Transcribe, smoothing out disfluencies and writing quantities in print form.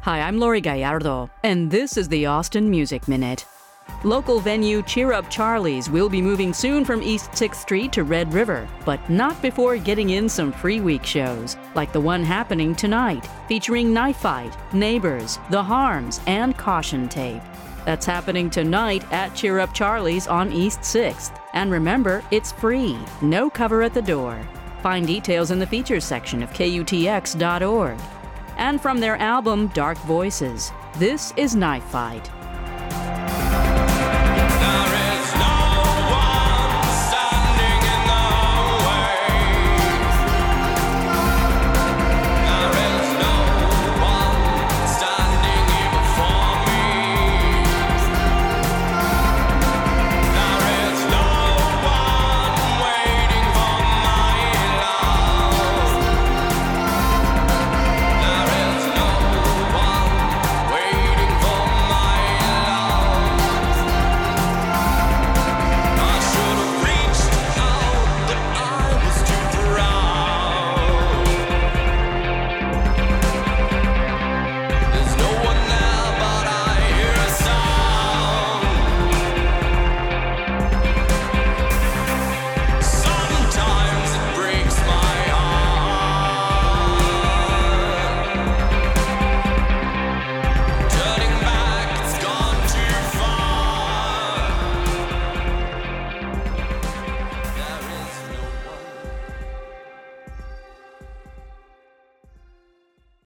Hi, I'm Lori Gallardo, and this is the Austin Music Minute. Local venue Cheer Up Charlie's will be moving soon from East 6th Street to Red River, but not before getting in some free week shows, like the one happening tonight, featuring Knife Fight, Neighbors, The Harms, and Caution Tape. That's happening tonight at Cheer Up Charlie's on East 6th. And remember, it's free, no cover at the door. Find details in the features section of KUTX.org. And from their album Dark Voices, this is Knife Fight.